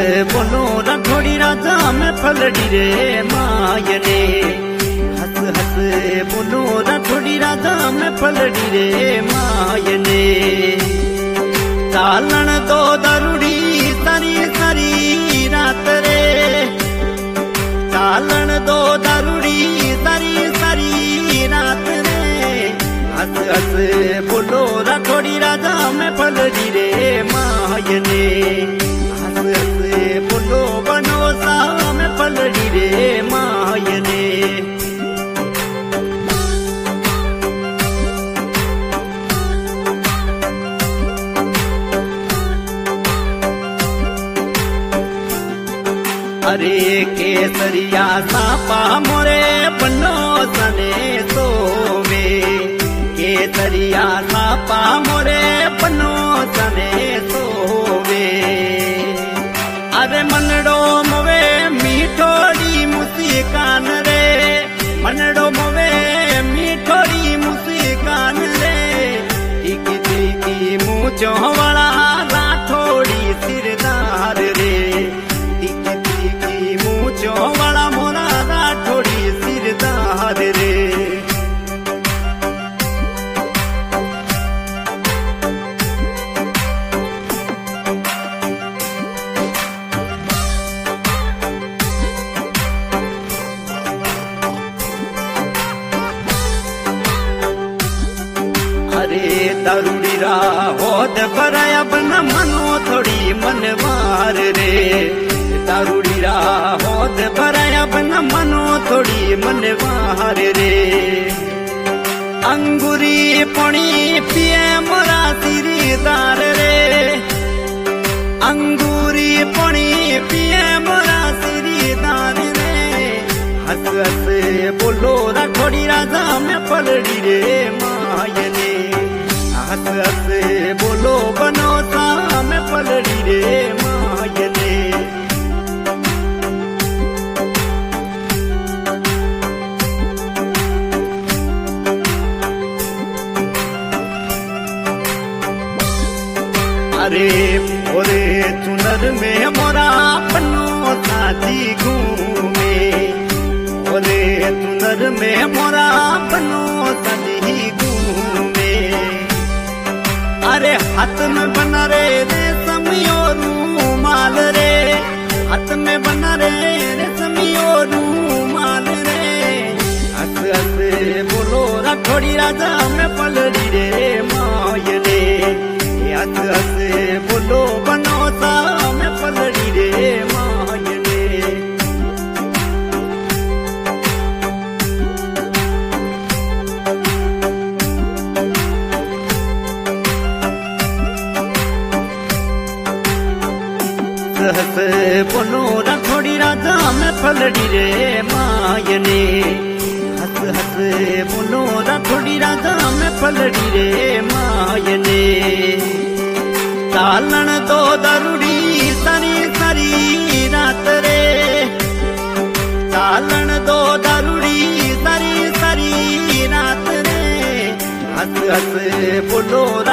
बोलो रठोड़ी राजा में पलड़ी रे मायने। हंस हंस बोलो रठोड़ी राजा में पलड़ी रे मायने। चालन दो दारूड़ी सारी सारी रात रे। चालन दो दारूड़ी सारी सारी रात रे। हंस हंस बोलो रठोड़ी राजा में पलड़ी रे मायने। हंस हंस बोलो बनोसा में पलड़ी रे मायने। अरे केसरिया सापा मोरे बनो सने सोवे। केसरिया सापा मोरे बनो सने सोवे। अरे मनडो मोवे मीठोड़ी मुस्कान रे। मनडो मोवे मीठोड़ी मुस्कान रे। टिकी टिकी मूंचों वाला राठोड़ी सिरदार रे। मूंचों वाला मोरा राठोड़ी सिरदार रे। अरे दारूड़ी रा होद भराया बन मनो थोड़ी मनवार रे। दारूड़ी रा होद भराया बन मनो थोड़ी मनवार रे। अंगूरी पणी पिए मोरा सिरदार रे। अंगूरी पणी पिए मोरा सिरदार रे। हंस हंस बोलो रठोड़ी राजा में पलड़ी रे मायने। हंस हंस बोलो बनोसा में पलड़ी रे मायने। अरे मोरे चुनर में मोरा पन्नो साथी घूमे। मोरे चुनर में मोरा पन्नो साथी घूमे। अरे हाथ में बना रे रेशमियो रूमाल रे। हाथ में बना रे रेशमियो रूमाल रे। हंस हंस बोलो रठोड़ी राजा में पलड़ी रे मायने। हंस हंस बोलो बनोसा में पलड़ी रे मायने। हंस बोलो रठोड़ी राजा में पलड़ी रे मायने। हंस हंस बोलो रठोड़ी राजा में पलड़ी रे मायने। चालन दो दारूड़ी सारी सारी रात रे। चालन दो दारूड़ी सारी सारी रात रे। हंस हंस बोलो